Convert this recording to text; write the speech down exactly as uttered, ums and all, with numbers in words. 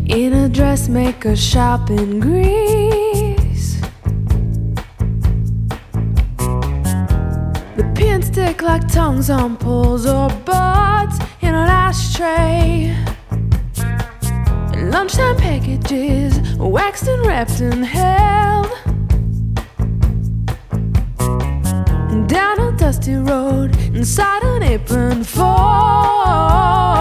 in a dressmaker shop in Greece. The pins stick like tongues on poles or buds in an ashtray. Lunchtime packages, waxed and wrapped and held. Down a dusty road, inside an apron fold.